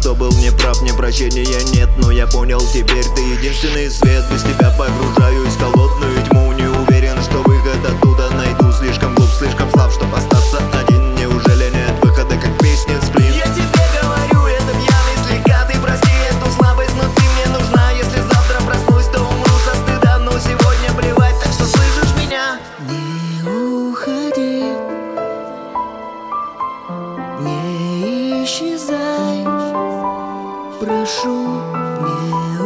что был неправ, мне прощения нет. Но я понял, теперь ты единственный свет. Без тебя погружаюсь в холодную тьму. Не уверен, что выход оттуда найду. Слишком глуп, слишком слаб, чтоб остаться один. Неужели нет выхода, как песня сплин? Я тебе говорю, это пьяный слегка. Ты прости эту слабость, но ты мне нужна. Если завтра проснусь, то умру со стыда. Но сегодня плевать, так что слышишь меня? Не уходи, не исчезай, прошу, не